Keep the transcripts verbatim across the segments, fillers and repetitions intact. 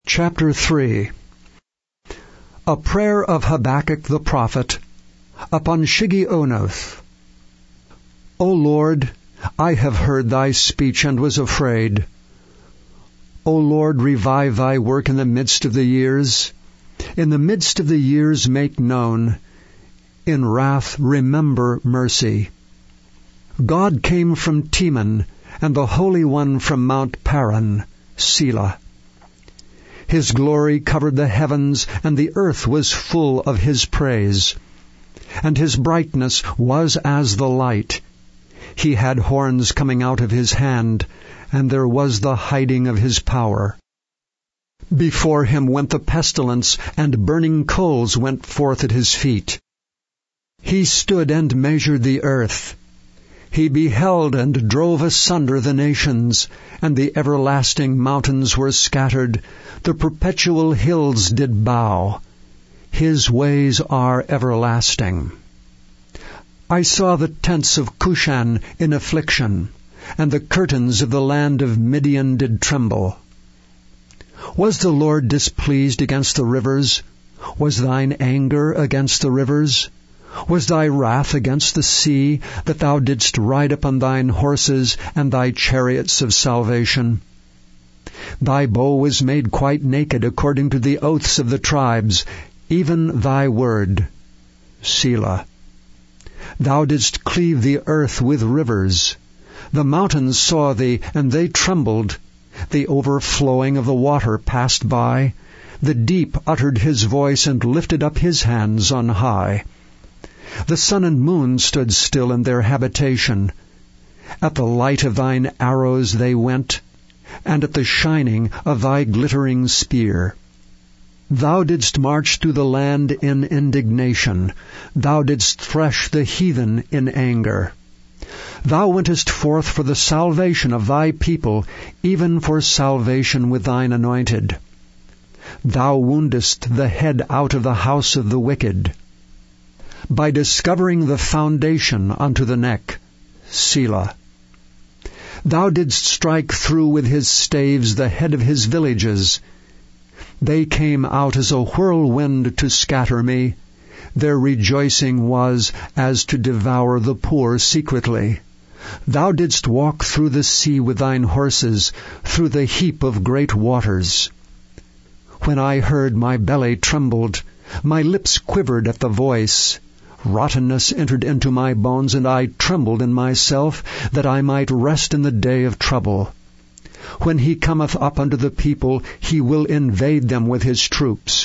Chapter three. A prayer of Habakkuk the prophet upon Shigionoth. O Lord, I have heard thy speech and was afraid. O Lord, revive thy work in the midst of the years. In the midst of the years make known. In wrath remember mercy. God came from Teman, and the Holy One from Mount Paran, Selah. His glory covered the heavens, and the earth was full of his praise. And his brightness was as the light. He had horns coming out of his hand, and there was the hiding of his power. Before him went the pestilence, and burning coals went forth at his feet. He stood and measured the earth. He beheld and drove asunder the nations, and the everlasting mountains were scattered. The perpetual hills did bow. His ways are everlasting. I saw the tents of Cushan in affliction, and the curtains of the land of Midian did tremble. Was the Lord displeased against the rivers? Was thine anger against the rivers? Was thy wrath against the sea, that thou didst ride upon thine horses and thy chariots of salvation? Thy bow was made quite naked according to the oaths of the tribes, even thy word. Selah. Thou didst cleave the earth with rivers. The mountains saw thee, and they trembled. The overflowing of the water passed by. The deep uttered his voice and lifted up his hands on high. The sun and moon stood still in their habitation. At the light of thine arrows they went, and at the shining of thy glittering spear. Thou didst march through the land in indignation. Thou didst thresh the heathen in anger. Thou wentest forth for the salvation of thy people, even for salvation with thine anointed. Thou woundest the head out of the house of the wicked, by discovering the foundation unto the neck. Selah. Thou didst strike through with his staves the head of his villages. They came out as a whirlwind to scatter me. Their rejoicing was as to devour the poor secretly. Thou didst walk through the sea with thine horses, through the heap of great waters. When I heard, my belly trembled, my lips quivered at the voice. Rottenness entered into my bones, and I trembled in myself, that I might rest in the day of trouble. When he cometh up unto the people, he will invade them with his troops.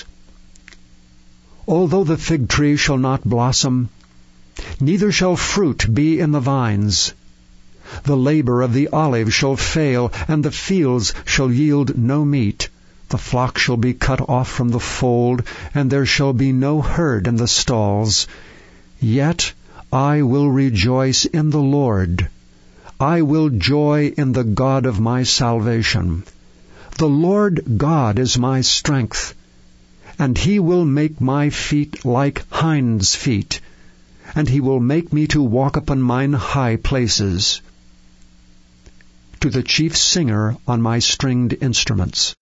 Although the fig tree shall not blossom, neither shall fruit be in the vines, the labor of the olive shall fail, and the fields shall yield no meat. The flock shall be cut off from the fold, and there shall be no herd in the stalls. Yet I will rejoice in the Lord. I will joy in the God of my salvation. The Lord God is my strength, and he will make my feet like hinds' feet, and he will make me to walk upon mine high places. To the chief singer on my stringed instruments.